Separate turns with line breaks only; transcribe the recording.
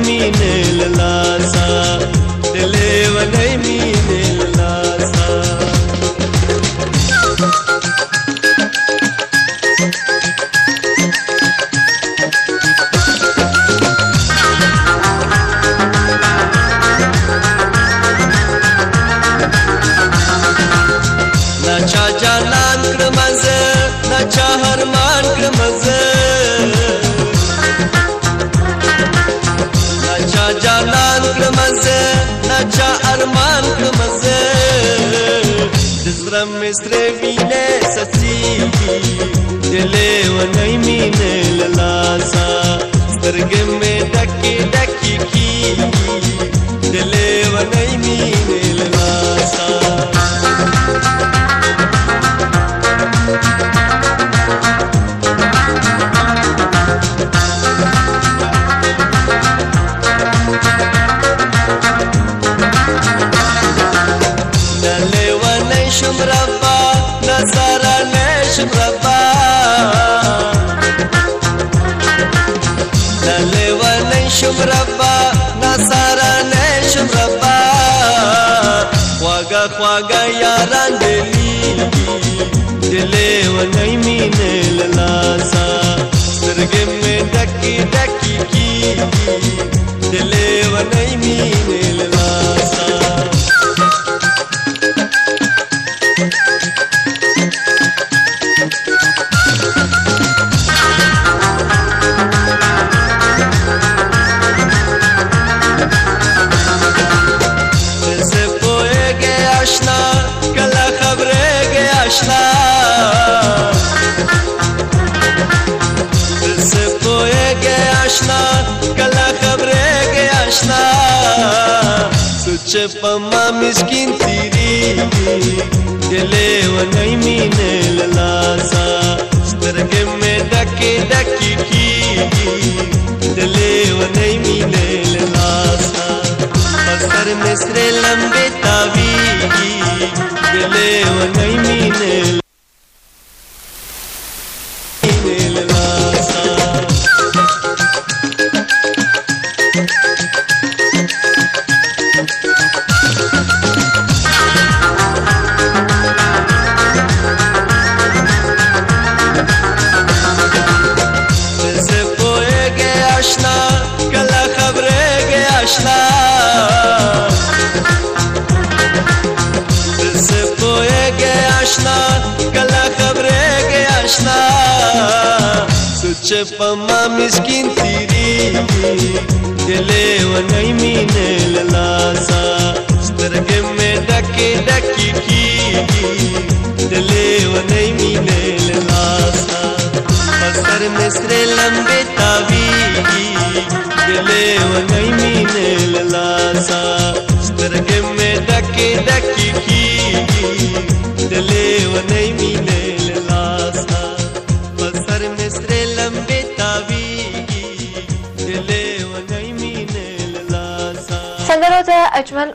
मीने लासा दिले वनै मीने लासा नाचा जालान क्रमज नाचा हरमान क्रमज नाचा जालान क्रमज नाचा अरमान क्रमज दिसरम मिस्रे मीने सची दिले वनै मीने लासा सरगे में डकी डकी की दिले वनै मीने Lasa Shumrabba, Nazara ne shumrabba, Nalewa ne shumrabba, Nazara ne shumrabba, Khwaga khwaga yaran dili, Dilewa ne mine lalasa, Sarge mein daki daki ki, Dilewa ne mine lalasa. पमा मिस्किन तेरी दिले वनै मीने लासा सरगे में डकी डकी की दिले वनै मीने लासा असर मिस्रे लंबे तावी दिले वनै मीने लासा पमा मिस्किन तेरी दिले वनै मीने लासा सरगे में डकी डकी की दिले वनै मीने लासा असर मिस्रे लंबे तावी दिले वनै मीने लासा सरगे में डकी डकी की दिले वनै मीने लासा असर मिस्रे लंबे तावी दिले वनै मीने लासा
संगरोजा अजमल